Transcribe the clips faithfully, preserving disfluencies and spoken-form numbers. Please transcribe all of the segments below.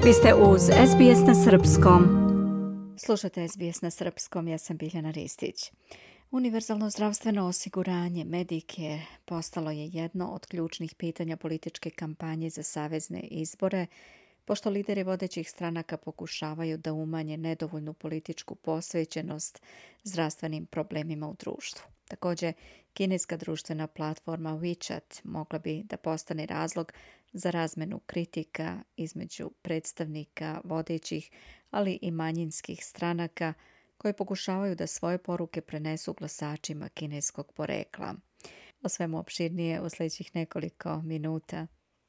Vi ste uz S B S na srpskom. Slušate S B S na srpskom, ja sam Biljana Ristić. Univerzalno zdravstveno osiguranje Medicare postalo je jedno od ključnih pitanja političke kampanje za savezne izbore, pošto lideri vodećih stranaka pokušavaju da umanje nedovoljnu političku posvećenost zdravstvenim problemima u društvu. Također, kineska društvena platforma WeChat mogla bi da postane razlog za razmenu kritika između predstavnika vodećih, ali i manjinskih stranaka koje pokušavaju da svoje poruke prenesu glasačima kineskog porekla. O svemu opširnije u sljedećih nekoliko minuta.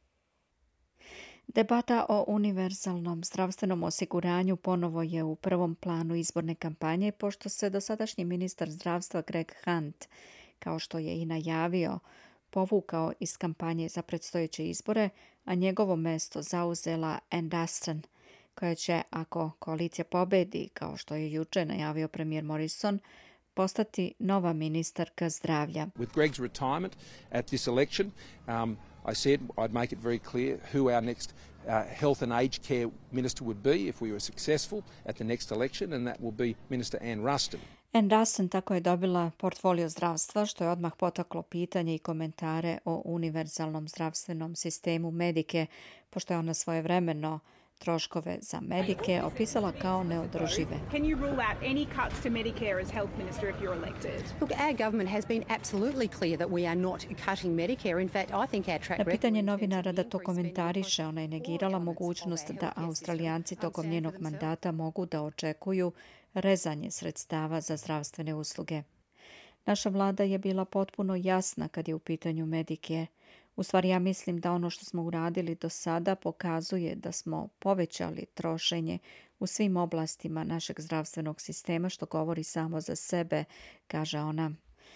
Debata o univerzalnom zdravstvenom osiguranju ponovo je u prvom planu izborne kampanje, pošto se dosadašnji ministar zdravstva Greg Hunt, kao što je i najavio, povukao iz kampanje za predstojeće izbore, a njegovo mesto zauzela Ann Dustin, koja će, ako koalicija pobedi, kao što je juče najavio premijer Morrison, postati nova ministarka zdravlja. With Greg's retirement at this election, um, I said I'd make it very clear who our next uh, health and aged care minister would be if we were successful at the next election, and that will be Minister Ann Ruston. Ann Dustin tako je dobila portfolio zdravstva, što je odmah potaklo pitanje i komentare o univerzalnom zdravstvenom sistemu Medicare, pošto je ona svojevremeno troškove za Medicare opisala kao neodržive. Can you rule out any cuts to Medicare as health minister if you're elected? Look, our government has been absolutely clear that we are not cutting Medicare. In fact, I think our track Na record... pitanje novinara da to komentariše, ona je negirala mogućnost da Australijanci tokom njenog mandata mogu da očekuju rezanje sredstava za zdravstvene usluge. Naša vlada je bila potpuno jasna kad je u pitanju Medicare. U stvari, ja mislim da ono što smo uradili do sada pokazuje da smo povećali trošenje u svim oblastima našeg zdravstvenog sistema, što govori samo za sebe, kaže ona.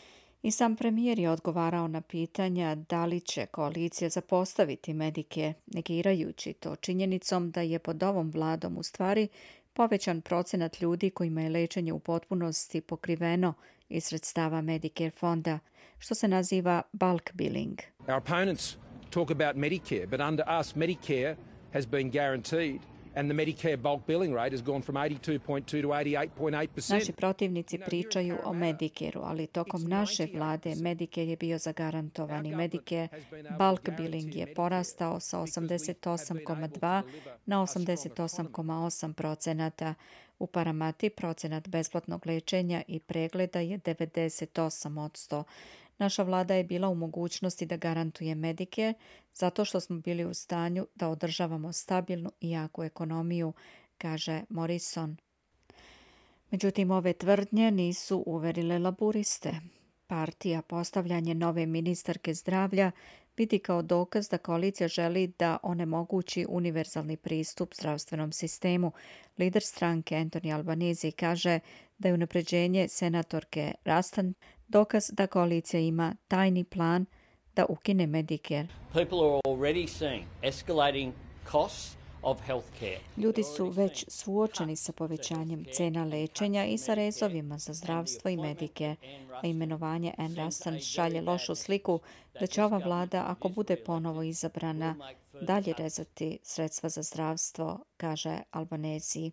I sam premijer je odgovarao na pitanja da li će koalicija zapostaviti Medicare, negirajući to činjenicom da je pod ovom vladom u stvari povećan procenat ljudi kojima je lečenje u potpunosti pokriveno iz sredstava Medicare fonda, što se naziva bulk billing. Our opponents talk about Medicare, but under us Medicare has been guaranteed and the Medicare bulk billing rate has gone from eighty-two point two to eighty-eight point eight percent. Naši protivnici pričaju o Medicareu, ali tokom naše vlade Medicare je bio zagarantovani. Medicare bulk billing je porastao sa osamdeset osam zarez dva na osamdeset osam zarez osam procenata. U Paramati procenat besplatnog lečenja i pregleda je devedeset osam odsto. Naša vlada je bila u mogućnosti da garantuje Medicare zato što smo bili u stanju da održavamo stabilnu i jaku ekonomiju, kaže Morrison. Međutim, ove tvrdnje nisu uverile laburiste. Partija postavljanje nove ministarke zdravlja vidi kao dokaz da koalicija želi da onemogući univerzalni pristup zdravstvenom sistemu. Lider stranke Anthony Albanese kaže da je unapređenje senatorke Ruston dokaz da koalicija ima tajni plan da ukine Medicare. People are already seeing escalating costs of healthcare. Ljudi su već suočeni sa povećanjem cena lečenja i sa rezovima za zdravstvo i Medicare, a imenovanje Ann Ruston šalje lošu sliku da će ova vlada, ako bude ponovo izabrana, dalje rezati sredstva za zdravstvo, kaže Albanese.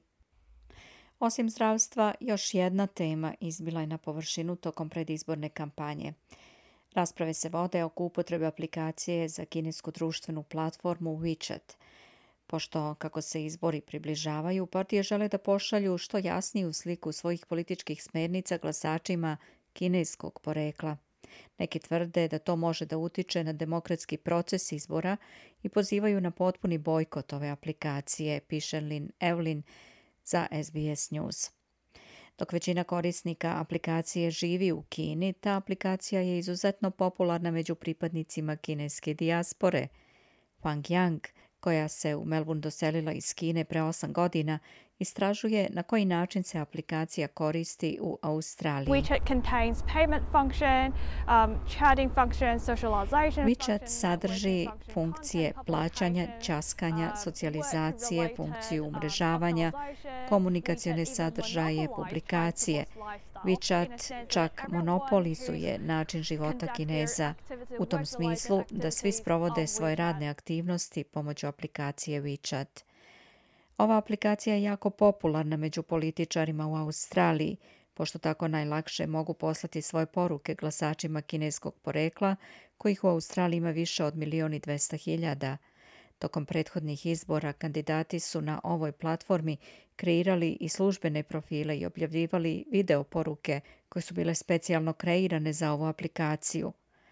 Osim zdravstva, još jedna tema izbila je na površinu tokom predizborne kampanje. Rasprave se vode oko upotrebe aplikacije za kinesku društvenu platformu WeChat. Pošto, kako se izbori približavaju, partije žele da pošalju što jasniju sliku svojih političkih smernica glasačima kineskog porekla. Neki tvrde da to može da utiče na demokratski proces izbora i pozivaju na potpuni bojkot ove aplikacije, piše Lynn Evelyn za S B S News. Dok većina korisnika aplikacije živi u Kini, ta aplikacija je izuzetno popularna među pripadnicima kineske dijaspore. Wang Yang, koja se u Melbourne doselila iz Kine pre osam godina, istražuje na koji način se aplikacija koristi u Australiji. WeChat contains payment function, um, chatting function, socialization WeChat function, sadrži function, funkcije content plaćanja, publication, ćaskanja, um, socijalizacije, work-related, funkciju um, umrežavanja, socialization. komunikacione WeChat even sadržaje, monopolized publikacije. people's lifestyle WeChat in a sense čak that everyone monopolizuje who's način života conduct their Kineza activity- u tom work-related smislu da svi activities sprovode on svoje WeChat. radne aktivnosti pomoću aplikacije WeChat. Ova aplikacija je jako popularna među političarima u Australiji, pošto tako najlakše mogu poslati svoje poruke glasačima kineskog porekla, kojih u Australiji ima više od milion i dvesta hiljada. Tokom prethodnih izbora kandidati su na ovoj platformi kreirali i službene profile i objavljivali video poruke koje su bile specijalno kreirane za ovu aplikaciju.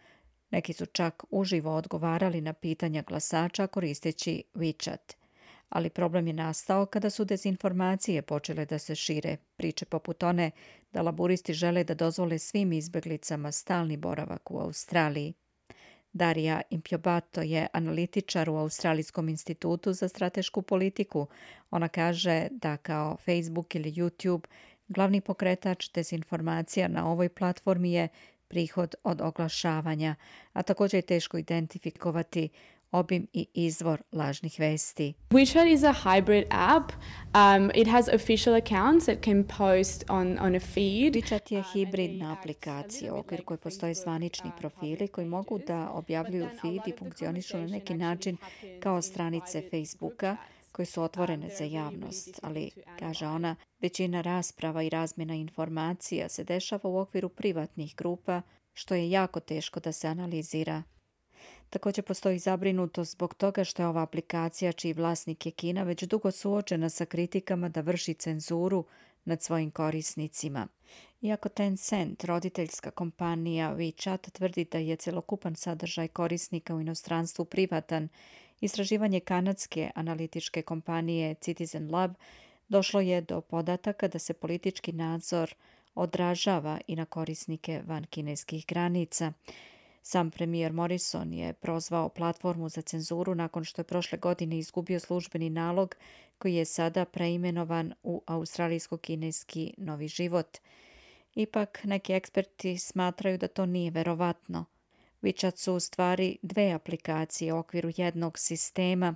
Neki su čak uživo odgovarali na pitanja glasača koristeći WeChat. Ali problem je nastao kada su dezinformacije počele da se šire, priče poput one da laburisti žele da dozvole svim izbeglicama stalni boravak u Australiji. Darija Impiobato je analitičar u Australijskom institutu za stratešku politiku. Ona kaže da kao Facebook ili YouTube glavni pokretač dezinformacija na ovoj platformi je prihod od oglašavanja, a također je teško identifikovati obim i izvor lažnih vesti. WeChat is a hybrid app. Um, it has official accounts that can post on, on a feed. WeChat je hibridna aplikacija u okviru koje postoje zvanični profili koji mogu da objavljuju feed i funkcionišu na neki način kao stranice Facebooka koje su otvorene za javnost, ali, kaže ona, većina rasprava i razmjena informacija se dešava u okviru privatnih grupa, što je jako teško da se analizira. Također postoji zabrinutost zbog toga što je ova aplikacija, čiji vlasnik je Kina, već dugo suočena sa kritikama da vrši cenzuru nad svojim korisnicima. Iako Tencent, roditeljska kompanija WeChat, tvrdi da je celokupan sadržaj korisnika u inostranstvu privatan, istraživanje kanadske analitičke kompanije Citizen Lab došlo je do podataka da se politički nadzor odražava i na korisnike van kineskih granica. Sam premijer Morrison je prozvao platformu za cenzuru nakon što je prošle godine izgubio službeni nalog koji je sada preimenovan u australijsko-kineski Novi život. Ipak, neki eksperti smatraju da to nije verovatno. WeChat su u stvari dve aplikacije u okviru jednog sistema,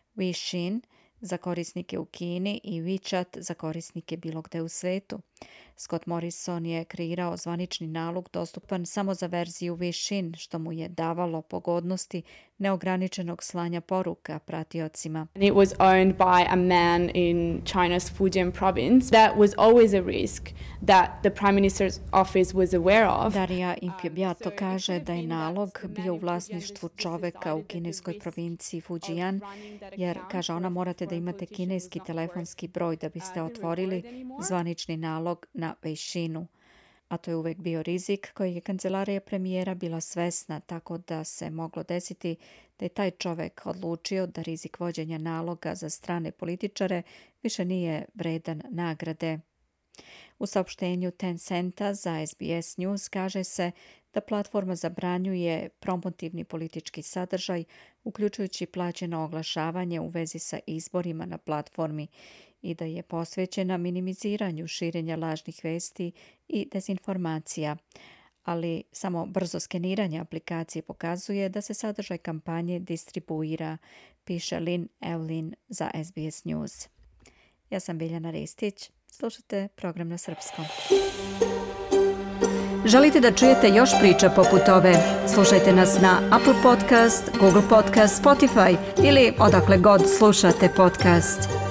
Weixin za korisnike u Kini i WeChat za korisnike bilo gde u svetu. Scott Morrison je kreirao zvanični nalog dostupan samo za verziju Weixin, što mu je davalo pogodnosti neograničenog slanja poruka pratiocima. It was owned by a man in China's Fujian province. That was always a risk that the Prime Minister's office was aware of. Darija Impiobato kaže da je nalog bio u vlasništvu čoveka u kineskoj provinciji Fujian, jer, kaže ona, morate da imate kineski telefonski broj da biste otvorili zvanični nalog na Weixinu. A to je uvek bio rizik koji je kancelarija premijera bila svesna, tako da se moglo desiti da je taj čovek odlučio da rizik vođenja naloga za strane političare više nije vredan nagrade. U saopštenju Tencenta za S B S News kaže se da platforma zabranjuje promotivni politički sadržaj, uključujući plaćeno oglašavanje u vezi sa izborima na platformi, i da je posvećena minimiziranju širenja lažnih vesti i dezinformacija. Ali samo brzo skeniranje aplikacije pokazuje da se sadržaj kampanje distribuira, piše Lynn Evelyn za S B S News. Ja sam Biljana Ristić. Slušajte program na srpskom. Želite da čujete još priča poput ove? Slušajte nas na Apple Podcast, Google Podcast, Spotify ili odakle god slušate podcast.